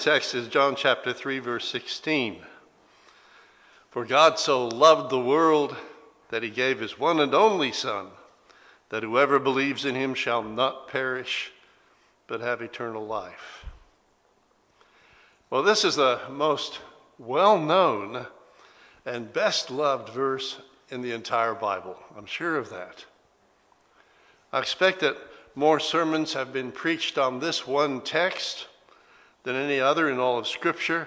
Text is John chapter 3, verse 16. For God so loved the world that he gave his one and only Son, that whoever believes in him shall not perish, but have eternal life. Well, this is the most well-known and best-loved verse in the entire Bible. I'm sure of that. I expect that more sermons have been preached on this one text than any other in all of Scripture.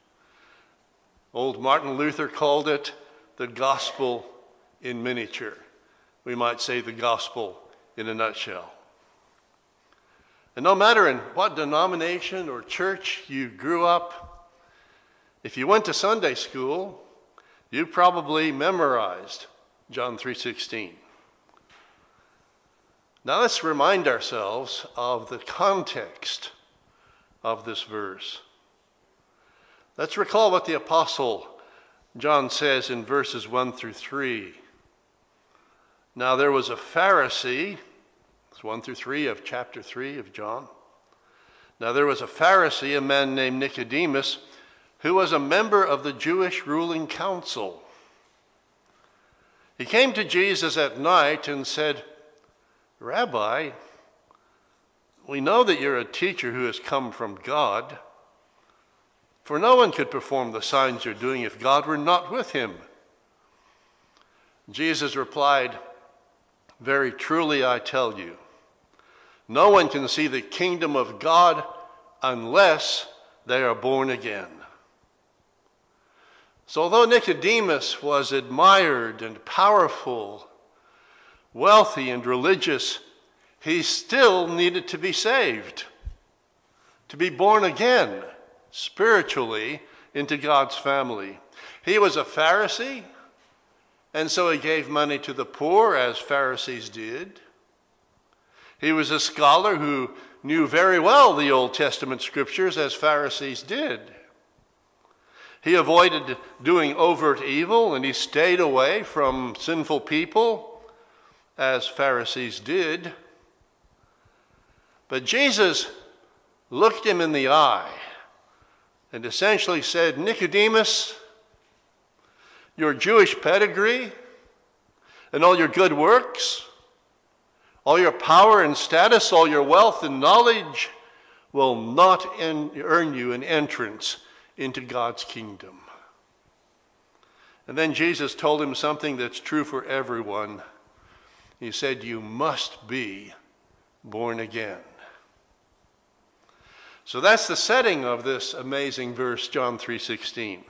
Old Martin Luther called it the gospel in miniature. We might say the gospel in a nutshell. And no matter in what denomination or church you grew up, if you went to Sunday school, you probably memorized John 3:16. Now let's remind ourselves of the context of this verse. Let's recall what the Apostle John says in verses 1 through 3. Now there was a Pharisee, it's 1 through 3 of chapter 3 of John. Now there was a Pharisee, a man named Nicodemus, who was a member of the Jewish ruling council. He came to Jesus at night and said, "Rabbi, we know that you're a teacher who has come from God, for no one could perform the signs you're doing if God were not with him." Jesus replied, "Very truly I tell you, no one can see the kingdom of God unless they are born again." So although Nicodemus was admired and powerful, wealthy and religious, he still needed to be saved, to be born again spiritually into God's family. He was a Pharisee, and so he gave money to the poor as Pharisees did. He was a scholar who knew very well the Old Testament scriptures as Pharisees did. He avoided doing overt evil, and he stayed away from sinful people as Pharisees did. But Jesus looked him in the eye and essentially said, "Nicodemus, your Jewish pedigree and all your good works, all your power and status, all your wealth and knowledge will not earn you an entrance into God's kingdom." And then Jesus told him something that's true for everyone. He said, "You must be born again." So that's the setting of this amazing verse, John 3:16.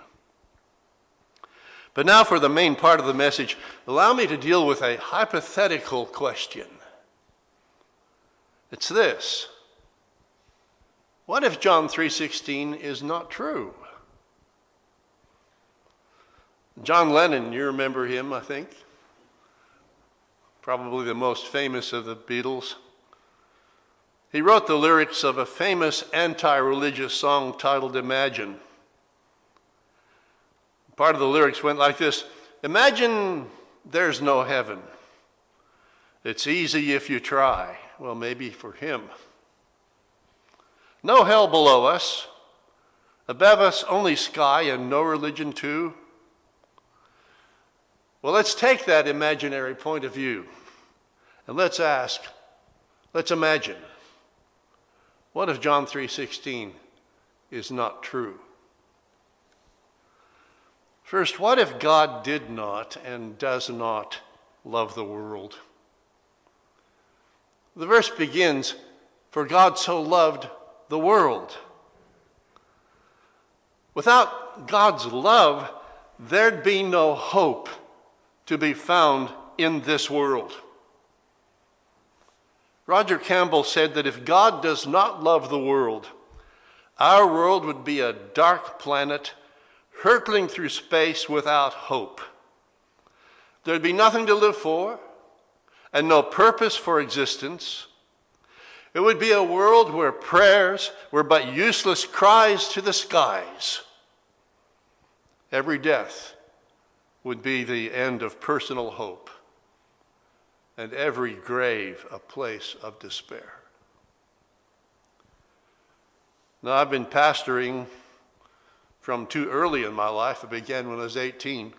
But now for the main part of the message, allow me to deal with a hypothetical question. It's this: what if John 3:16 is not true? John Lennon, you remember him, I think. Probably the most famous of the Beatles. He wrote the lyrics of a famous anti-religious song titled "Imagine." Part of the lyrics went like this: "Imagine there's no heaven. It's easy if you try." Well, maybe for him. "No hell below us. Above us only sky and no religion too." Well, let's take that imaginary point of view and let's imagine. What if John 3:16 is not true? First, what if God did not and does not love the world? The verse begins, "For God so loved the world." Without God's love, there'd be no hope to be found in this world. Roger Campbell said that if God does not love the world, our world would be a dark planet hurtling through space without hope. There'd be nothing to live for and no purpose for existence. It would be a world where prayers were but useless cries to the skies. Every death would be the end of personal hope, and every grave a place of despair. Now, I've been pastoring from too early in my life. It began when I was 18.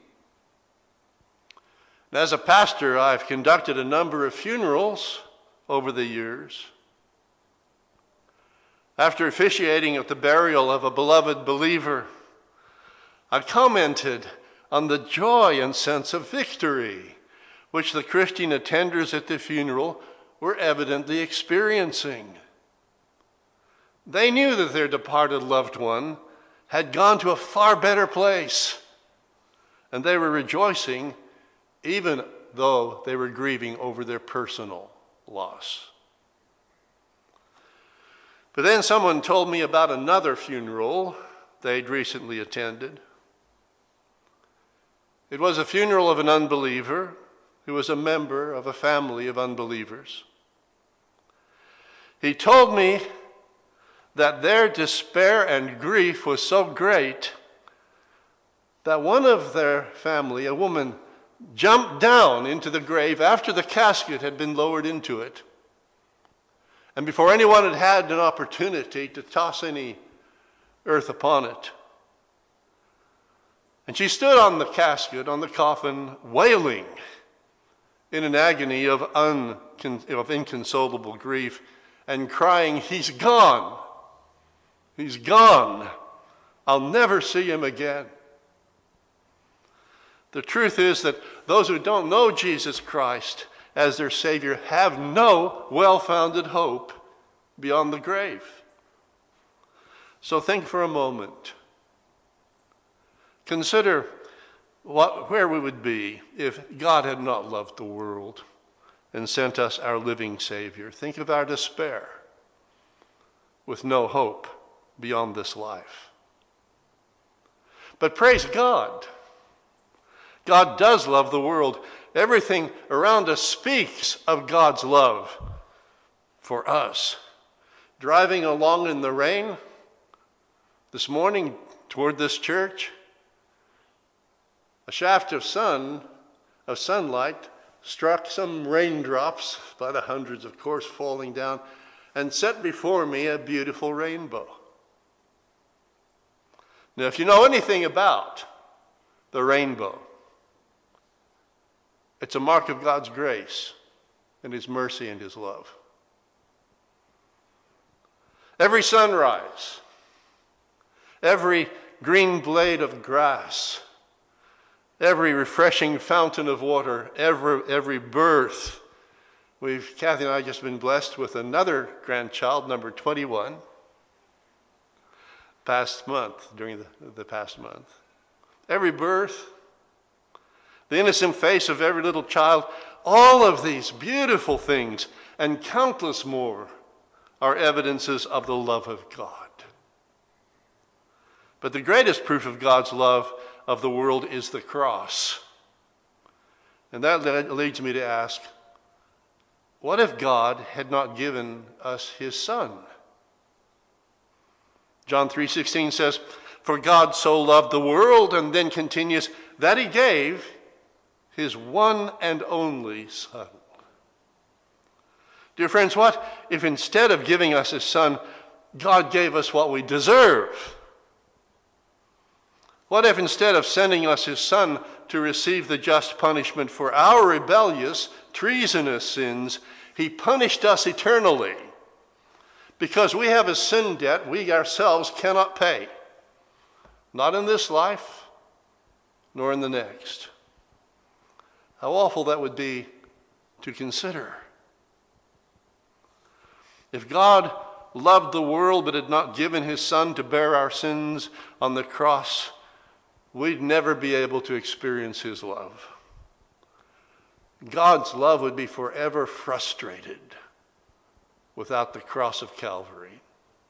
And as a pastor, I've conducted a number of funerals over the years. After officiating at the burial of a beloved believer, I commented on the joy and sense of victory which the Christian attenders at the funeral were evidently experiencing. They knew that their departed loved one had gone to a far better place, and they were rejoicing even though they were grieving over their personal loss. But then someone told me about another funeral they'd recently attended. It was a funeral of an unbeliever who was a member of a family of unbelievers. He told me that their despair and grief was so great that one of their family, a woman, jumped down into the grave after the casket had been lowered into it. And before anyone had had an opportunity to toss any earth upon it. And she stood on the casket, on the coffin, wailing in an agony of inconsolable grief and crying, "He's gone. He's gone. I'll never see him again." The truth is that those who don't know Jesus Christ as their Savior have no well-founded hope beyond the grave. So think for a moment. Consider where we would be if God had not loved the world and sent us our living Savior. Think of our despair with no hope beyond this life. But praise God. God does love the world. Everything around us speaks of God's love for us. Driving along in the rain this morning toward this church, a shaft of sunlight struck some raindrops, by the hundreds, of course, falling down, and set before me a beautiful rainbow. Now, if you know anything about the rainbow, it's a mark of God's grace and His mercy and His love. Every sunrise, every green blade of grass, every refreshing fountain of water, every birth. Kathy and I just been blessed with another grandchild, number 21, during the past month. Every birth, the innocent face of every little child, all of these beautiful things and countless more are evidences of the love of God. But the greatest proof of God's love of the world is the cross. And that leads me to ask, what if God had not given us His Son? John 3:16 says, "For God so loved the world," and then continues, "that He gave His one and only Son." Dear friends, what if instead of giving us His Son, God gave us what we deserve? What if instead of sending us His Son to receive the just punishment for our rebellious, treasonous sins, He punished us eternally because we have a sin debt we ourselves cannot pay, not in this life, nor in the next? How awful that would be to consider. If God loved the world but had not given His Son to bear our sins on the cross, we'd never be able to experience His love. God's love would be forever frustrated without the cross of Calvary.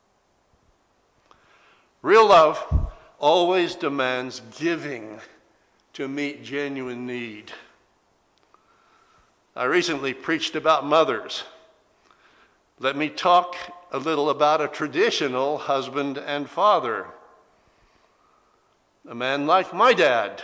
Real love always demands giving to meet genuine need. I recently preached about mothers. Let me talk a little about a traditional husband and father. A man like my dad.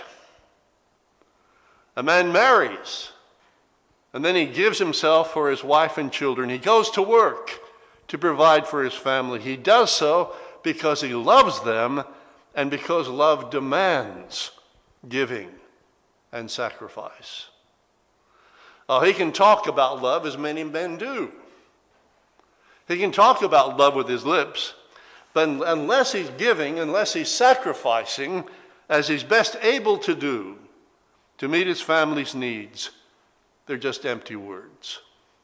A man marries, and then he gives himself for his wife and children. He goes to work to provide for his family. He does so because he loves them and because love demands giving and sacrifice. He can talk about love as many men do. He can talk about love with his lips, but unless he's giving, unless he's sacrificing, as he's best able to do to meet his family's needs, they're just empty words.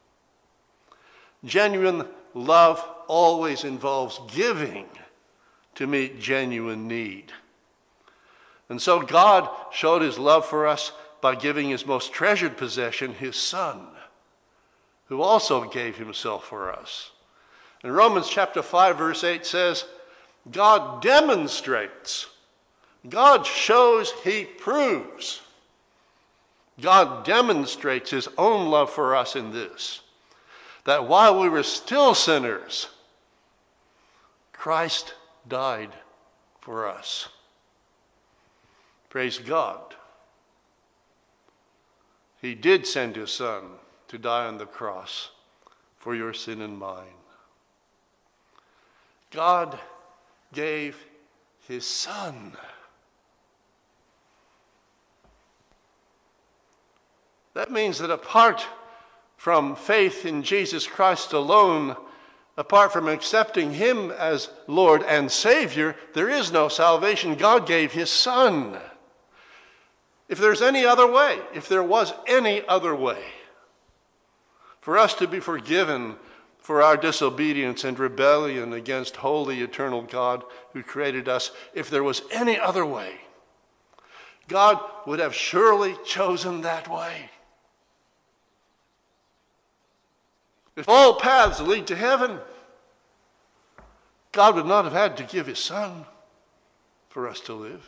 Genuine love always involves giving to meet genuine need. And so God showed his love for us by giving his most treasured possession, his Son, who also gave himself for us. And Romans chapter 5, verse 8 says, God demonstrates, God shows, he proves. God demonstrates his own love for us in this, that while we were still sinners, Christ died for us. Praise God. He did send his Son to die on the cross for your sin and mine. God gave his Son. That means that apart from faith in Jesus Christ alone, apart from accepting him as Lord and Savior, there is no salvation. God gave his Son. If there's any other way, if there was any other way for us to be forgiven for our disobedience and rebellion against holy, eternal God who created us, if there was any other way, God would have surely chosen that way. If all paths lead to heaven, God would not have had to give his Son for us to live.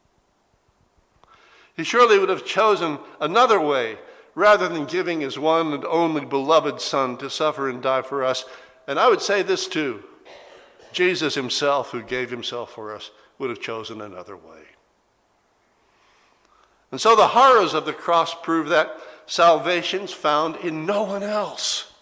He surely would have chosen another way rather than giving his one and only beloved Son to suffer and die for us. And I would say this too, Jesus himself, who gave himself for us, would have chosen another way. And so the horrors of the cross prove that salvation's found in no one else.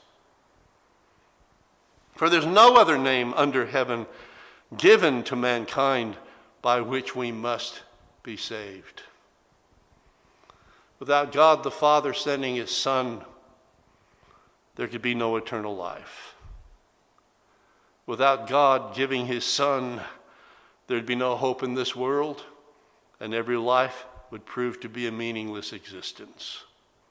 For there's no other name under heaven given to mankind by which we must be saved. Without God the Father sending his Son, there could be no eternal life. Without God giving his Son, there'd be no hope in this world, and every life would prove to be a meaningless existence.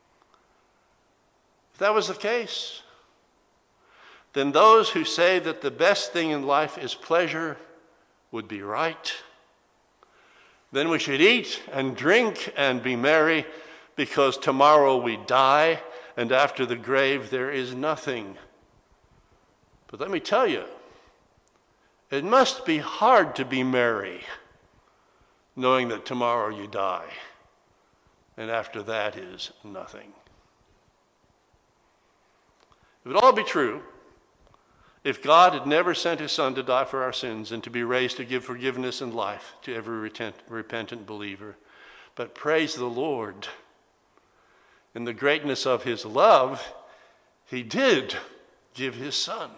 If that was the case, then those who say that the best thing in life is pleasure would be right. Then we should eat and drink and be merry, because tomorrow we die, and after the grave there is nothing. But let me tell you, it must be hard to be merry, knowing that tomorrow you die, and after that is nothing. It would all be true if God had never sent his Son to die for our sins and to be raised to give forgiveness and life to every repentant believer. But praise the Lord, in the greatness of his love, he did give his Son.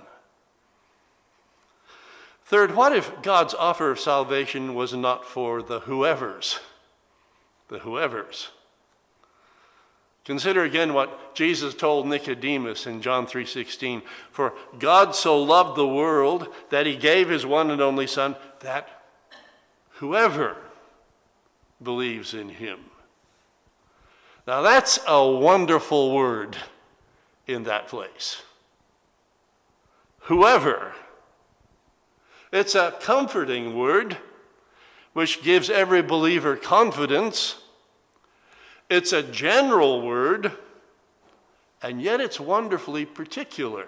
Third, what if God's offer of salvation was not for the whoever's? The whoever's. Consider again what Jesus told Nicodemus in John 3:16. For God so loved the world that he gave his one and only Son, that whoever believes in him. Now that's a wonderful word in that place. Whoever. It's a comforting word which gives every believer confidence. It's a general word, and yet it's wonderfully particular.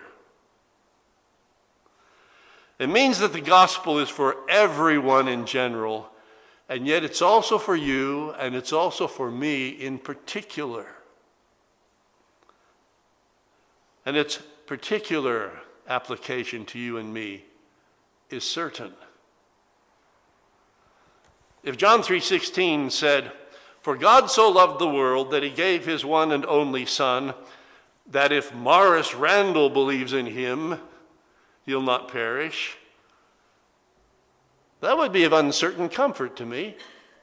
It means that the gospel is for everyone in general, and yet it's also for you, and it's also for me in particular. And its particular application to you and me is certain. If John 3:16 said, "For God so loved the world that he gave his one and only Son, that if Morris Randall believes in him, he'll not perish, That would be of uncertain comfort to me.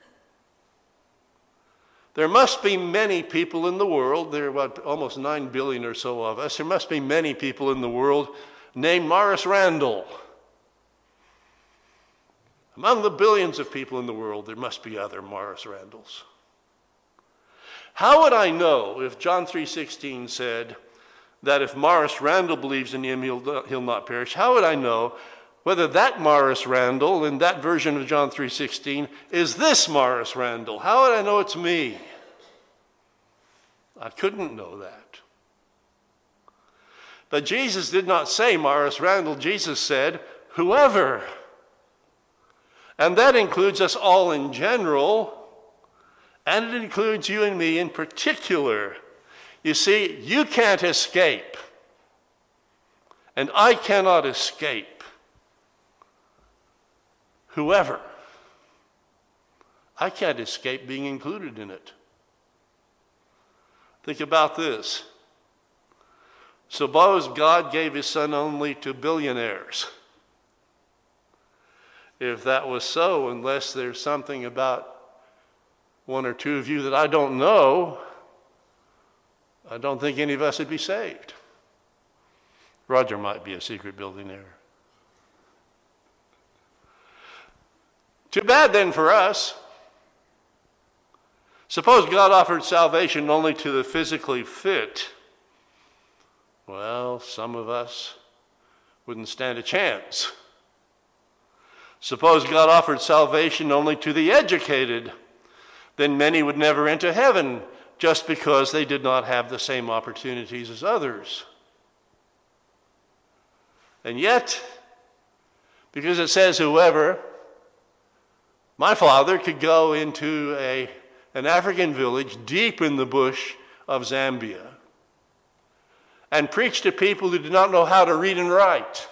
There must be many people in the world, there are almost 9 billion or so of us, there must be many people in the world named Morris Randall. Among the billions of people in the world, there must be other Morris Randalls. How would I know if John 3:16 said that if Morris Randall believes in him, he'll not perish? How would I know whether that Morris Randall in that version of John 3:16 is this Morris Randall? How would I know it's me? I couldn't know that. But Jesus did not say Morris Randall. Jesus said, whoever. And that includes us all in general, and it includes you and me in particular. You see, you can't escape, and I cannot escape. Whoever. I can't escape being included in it. Think about this. Suppose God gave his son only to billionaires. If that was so, unless there's something about one or two of you that I don't know, I don't think any of us would be saved. Roger might be a secret billionaire. Too bad then for us. Suppose God offered salvation only to the physically fit. Well, some of us wouldn't stand a chance. Suppose God offered salvation only to the educated, then many would never enter heaven just because they did not have the same opportunities as others. And yet, because it says whoever, my father could go into an African village deep in the bush of Zambia and preach to people who did not know how to read and write,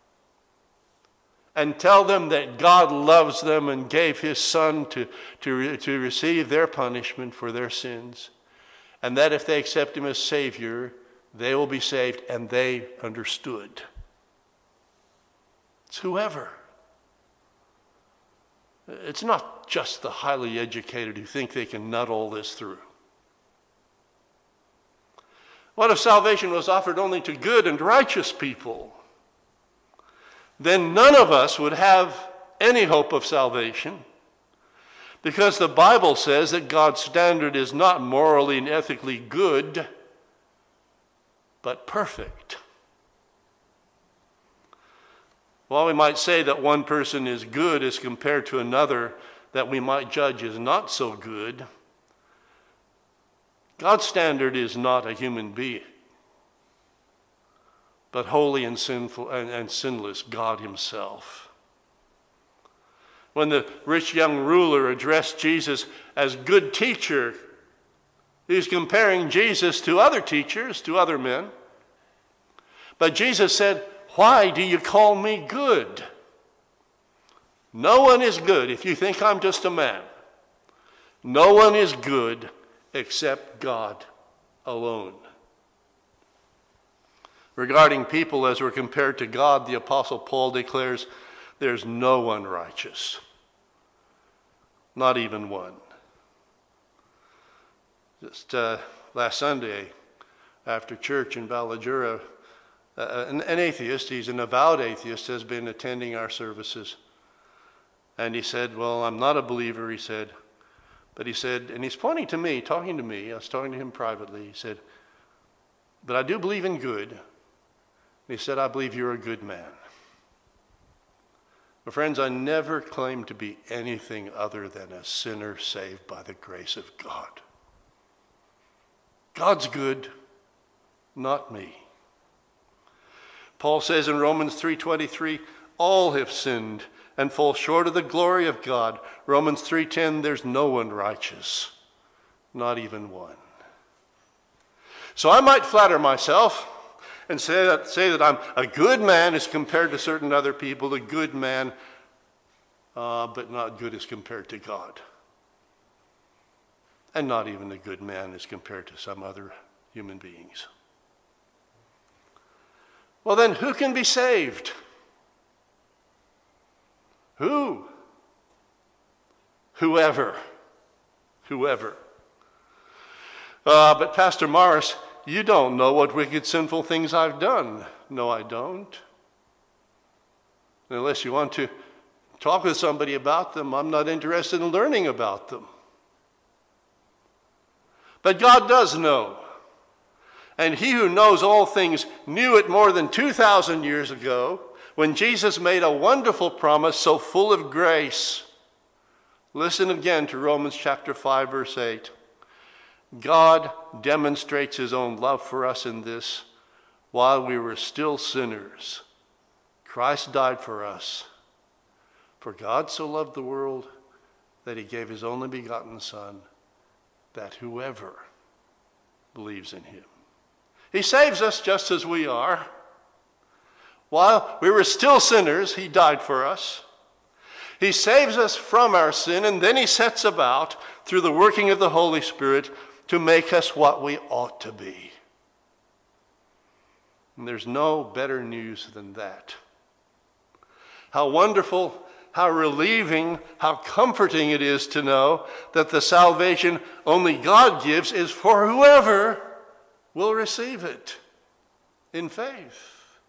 and tell them that God loves them and gave his son to receive their punishment for their sins, and that if they accept him as Savior, they will be saved, and they understood. It's whoever. It's not just the highly educated who think they can nut all this through. What if salvation was offered only to good and righteous people? Then none of us would have any hope of salvation, because the Bible says that God's standard is not morally and ethically good, but perfect. While we might say that one person is good as compared to another that we might judge as not so good, God's standard is not a human being, but holy and sinful and sinless God himself. When the rich young ruler addressed Jesus as good teacher, he's comparing Jesus to other teachers, to other men. But Jesus said, "Why do you call me good? No one is good if you think I'm just a man. No one is good except God alone." Regarding people as we're compared to God, the Apostle Paul declares, there's no one righteous, not even one. Just last Sunday, after church in Ballajura, an atheist, he's an avowed atheist, has been attending our services. And he said, well, I'm not a believer, he said. But he said, and he's pointing to me, talking to me, I was talking to him privately, he said, but I do believe in good. He said, I believe you're a good man. But friends, I never claimed to be anything other than a sinner saved by the grace of God. God's good, not me. Paul says in Romans 3:23, all have sinned and fall short of the glory of God. Romans 3:10, there's no one righteous, not even one. So I might flatter myself and say that I'm a good man as compared to certain other people, a good man, but not good as compared to God. And not even a good man as compared to some other human beings. Well then, who can be saved? Who? Whoever. But Pastor Morris, you don't know what wicked, sinful things I've done. No, I don't. Unless you want to talk with somebody about them, I'm not interested in learning about them. But God does know. And he who knows all things knew it more than 2,000 years ago when Jesus made a wonderful promise so full of grace. Listen again to Romans chapter 5, verse 8. God demonstrates his own love for us in this: while we were still sinners, Christ died for us. For God so loved the world that he gave his only begotten Son, that whoever believes in him. He saves us just as we are. While we were still sinners, he died for us. He saves us from our sin, and then he sets about, through the working of the Holy Spirit, to make us what we ought to be. And there's no better news than that. How wonderful, how relieving, how comforting it is to know that the salvation only God gives is for whoever will receive it in faith.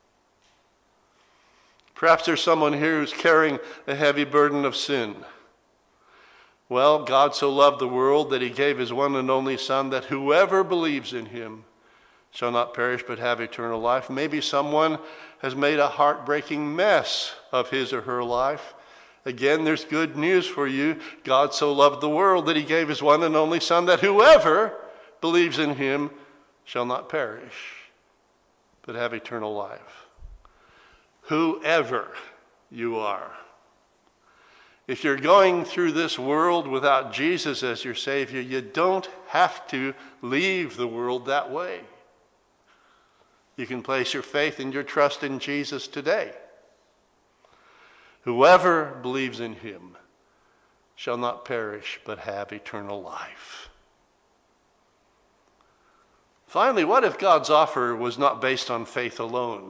Perhaps there's someone here who's carrying a heavy burden of sin. Well, God so loved the world that he gave his one and only Son, that whoever believes in him shall not perish but have eternal life. Maybe someone has made a heartbreaking mess of his or her life. Again, there's good news for you. God so loved the world that he gave his one and only Son, that whoever believes in him shall not perish but have eternal life. Whoever you are. If you're going through this world without Jesus as your Savior, you don't have to leave the world that way. You can place your faith and your trust in Jesus today. Whoever believes in him shall not perish but have eternal life. Finally, what if God's offer was not based on faith alone?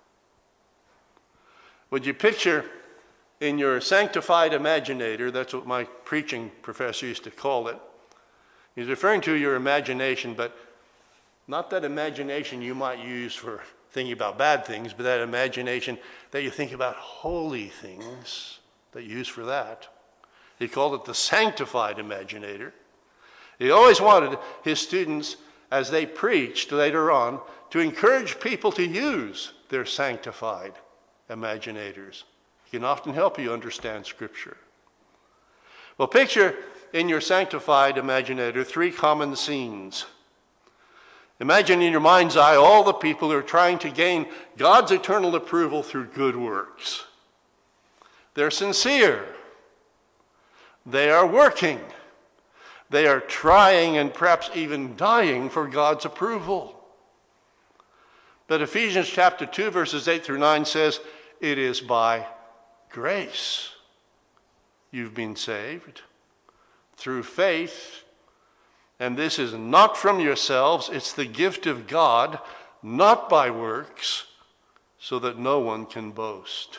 Would you picture in your sanctified imaginator, that's what my preaching professor used to call it. He's referring to your imagination, but not that imagination you might use for thinking about bad things, but that imagination that you think about holy things that you use for that. He called it the sanctified imaginator. He always wanted his students, as they preached later on, to encourage people to use their sanctified imaginators. He can often help you understand Scripture. Well, picture in your sanctified imaginator 3 common scenes. Imagine in your mind's eye all the people who are trying to gain God's eternal approval through good works. They're sincere. They are working. They are trying and perhaps even dying for God's approval. But Ephesians chapter 2, verses 8 through 9 says, it is by grace you've been saved through faith, and this is not from yourselves, it's the gift of God, not by works, so that no one can boast.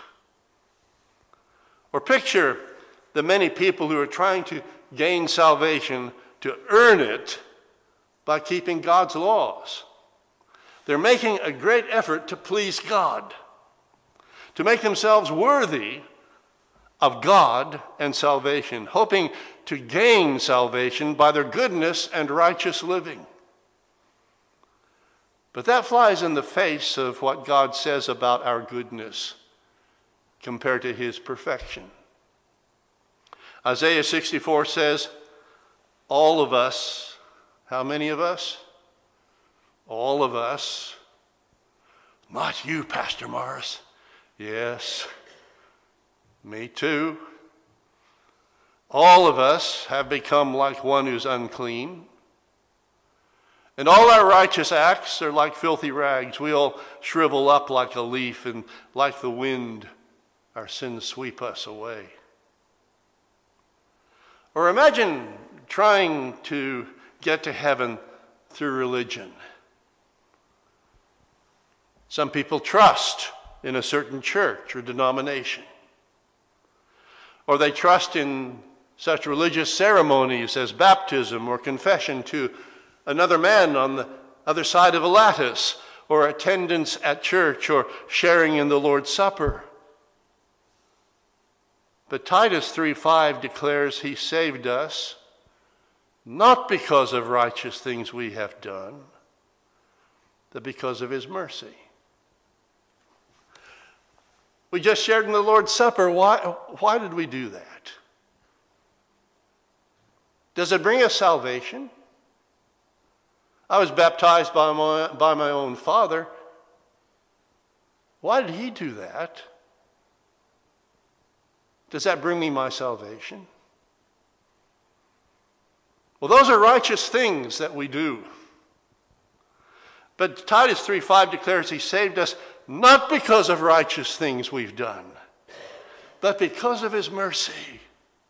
Or picture the many people who are trying to gain salvation to earn it by keeping God's laws. They're making a great effort to please God, to make themselves worthy of God and salvation, hoping to gain salvation by their goodness and righteous living. But that flies in the face of what God says about our goodness compared to his perfection. Isaiah 64 says, all of us, how many of us? All of us. Not you, Pastor Morris. Yes, me too. All of us have become like one who's unclean. And all our righteous acts are like filthy rags. We all shrivel up like a leaf, and like the wind, our sins sweep us away. Or imagine trying to get to heaven through religion. Some people trust in a certain church or denomination. Or they trust in such religious ceremonies as baptism or confession to another man on the other side of a lattice, or attendance at church, or sharing in the Lord's Supper. But Titus 3:5 declares he saved us not because of righteous things we have done, but because of his mercy. We just shared in the Lord's Supper. Why did we do that? Does it bring us salvation? I was baptized by my own father. Why did he do that? Does that bring me my salvation? Well, those are righteous things that we do. But Titus 3:5 declares he saved us not because of righteous things we've done, but because of his mercy.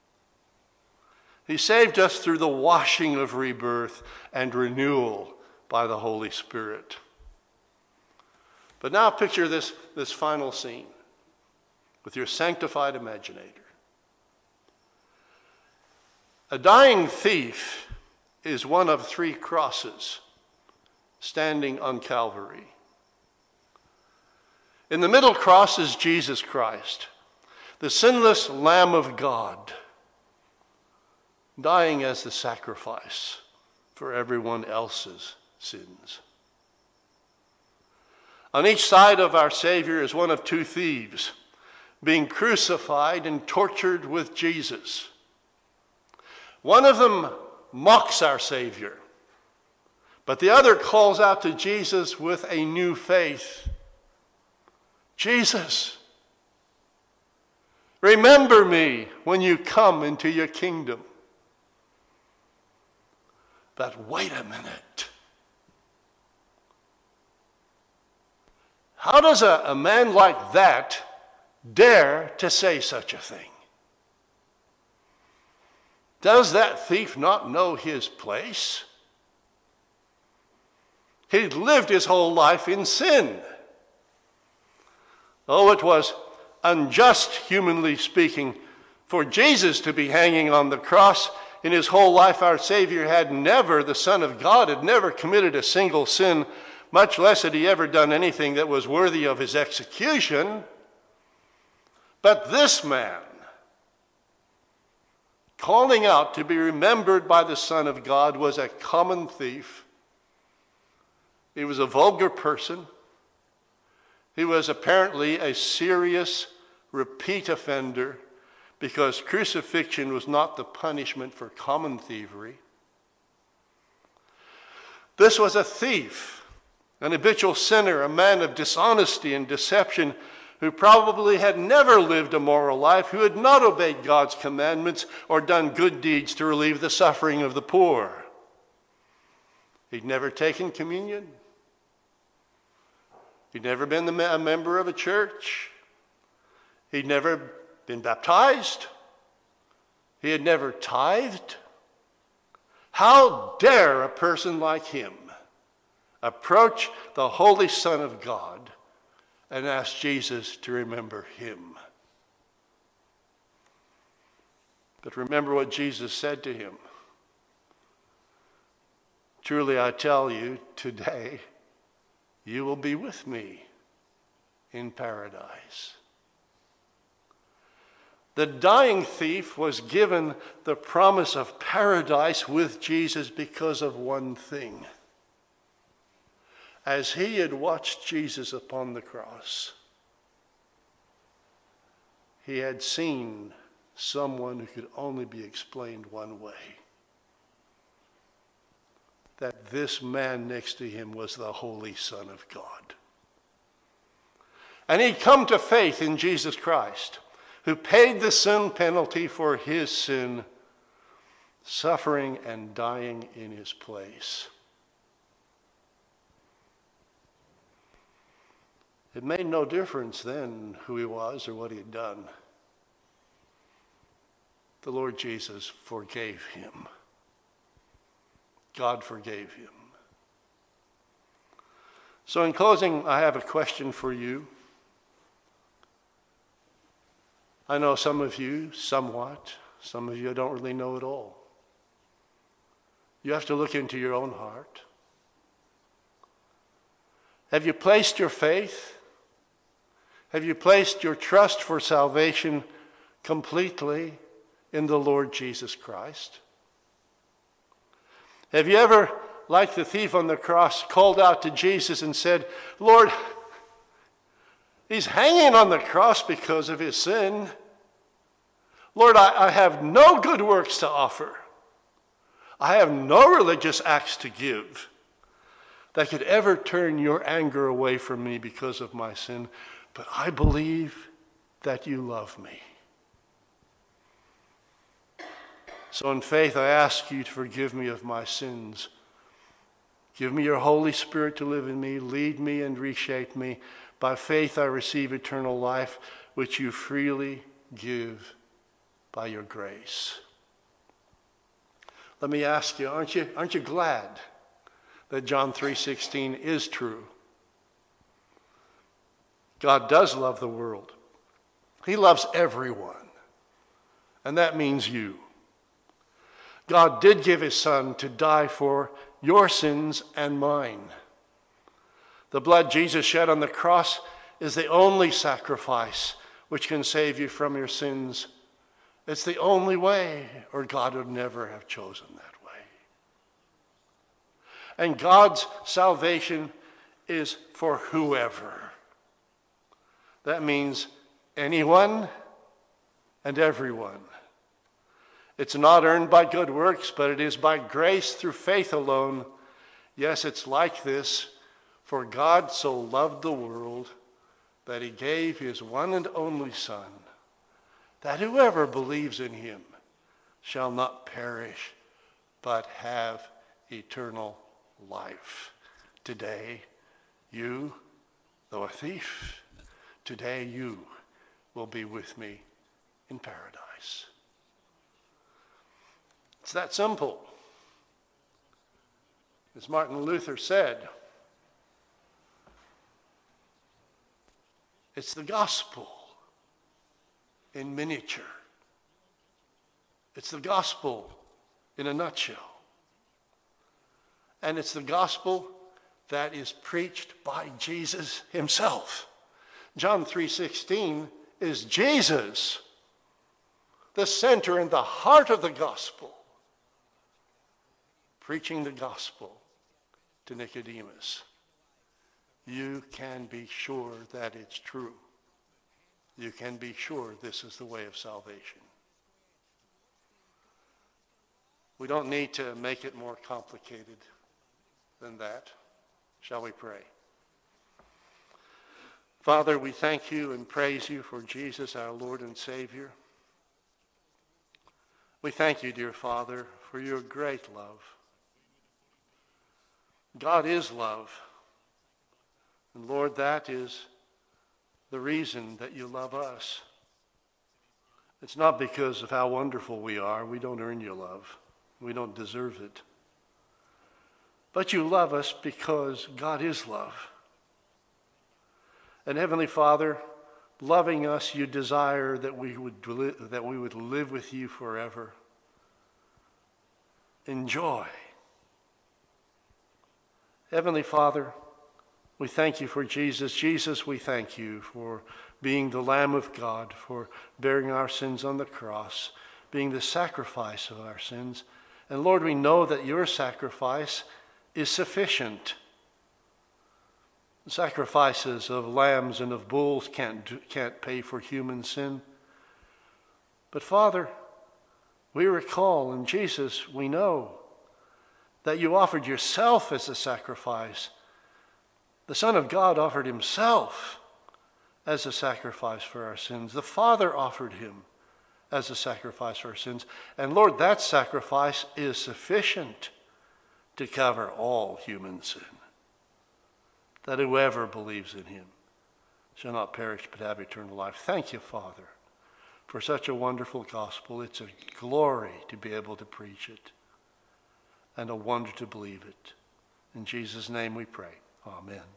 He saved us through the washing of rebirth and renewal by the Holy Spirit. But now picture this final scene with your sanctified imaginator. A dying thief is one of 3 crosses standing on Calvary. In the middle cross is Jesus Christ, the sinless Lamb of God, dying as the sacrifice for everyone else's sins. On each side of our Savior is one of 2 thieves, being crucified and tortured with Jesus. One of them mocks our Savior, but the other calls out to Jesus with a new faith. Jesus, remember me when you come into your kingdom. But wait a minute. How does a man like that dare to say such a thing? Does that thief not know his place? He'd lived his whole life in sin. Oh, it was unjust, humanly speaking, for Jesus to be hanging on the cross. In his whole life, our Savior had never, the Son of God, had never committed a single sin, much less had he ever done anything that was worthy of his execution. But this man, calling out to be remembered by the Son of God, was a common thief. He was a vulgar person. He was apparently a serious repeat offender, because crucifixion was not the punishment for common thievery. This was a thief, an habitual sinner, a man of dishonesty and deception, who probably had never lived a moral life, who had not obeyed God's commandments or done good deeds to relieve the suffering of the poor. He'd never taken communion. He'd never been a member of a church. He'd never been baptized. He had never tithed. How dare a person like him approach the Holy Son of God and ask Jesus to remember him? But remember what Jesus said to him. Truly I tell you, today you will be with me in paradise. The dying thief was given the promise of paradise with Jesus because of one thing. As he had watched Jesus upon the cross, he had seen someone who could only be explained one way. That this man next to him was the Holy Son of God. And he'd come to faith in Jesus Christ, who paid the sin penalty for his sin, suffering and dying in his place. It made no difference then who he was or what he had done. The Lord Jesus forgave him. God forgave him. So in closing, I have a question for you. I know some of you, somewhat, Some of you don't really know at all. You have to look into your own heart. Have you placed your faith? Have you placed your trust for salvation completely in the Lord Jesus Christ? Have you ever, like the thief on the cross, called out to Jesus and said, Lord, he's hanging on the cross because of his sin. Lord, I have no good works to offer. I have no religious acts to give that could ever turn your anger away from me because of my sin, but I believe that you love me. So in faith, I ask you to forgive me of my sins. Give me your Holy Spirit to live in me, lead me and reshape me. By faith, I receive eternal life, which you freely give by your grace. Let me ask you, aren't you glad that John 3:16 is true? God does love the world. He loves everyone, and that means you. God did give his Son to die for your sins and mine. The blood Jesus shed on the cross is the only sacrifice which can save you from your sins. It's the only way, or God would never have chosen that way. And God's salvation is for whoever. That means anyone and everyone. It's not earned by good works, but it is by grace through faith alone. Yes, it's like this. For God so loved the world that he gave his one and only Son, that whoever believes in him shall not perish, but have eternal life. Today, you, though a thief, today you will be with me in paradise. It's that simple. As Martin Luther said, it's the gospel in miniature. It's the gospel in a nutshell. And it's the gospel that is preached by Jesus himself. John 3:16 is Jesus, the center and the heart of the gospel, preaching the gospel to Nicodemus. You can be sure that it's true. You can be sure this is the way of salvation. We don't need to make it more complicated than that. Shall we pray? Father, we thank you and praise you for Jesus, our Lord and Savior. We thank you, dear Father, for your great love. God is love. And Lord, that is the reason that you love us. It's not because of how wonderful we are. We don't earn your love. We don't deserve it. But you love us because God is love. And Heavenly Father, loving us, you desire that we would live with you forever. Enjoy. Heavenly Father, we thank you for Jesus. Jesus, we thank you for being the Lamb of God, for bearing our sins on the cross, being the sacrifice of our sins. And Lord, we know that your sacrifice is sufficient. The sacrifices of lambs and of bulls can't pay for human sin. But Father, we recall, and Jesus, we know that you offered yourself as a sacrifice. The Son of God offered himself as a sacrifice for our sins. The Father offered him as a sacrifice for our sins. And Lord, that sacrifice is sufficient to cover all human sin, that whoever believes in him shall not perish but have eternal life. Thank you, Father, for such a wonderful gospel. It's a glory to be able to preach it and a wonder to believe it. In Jesus' name we pray. Amen.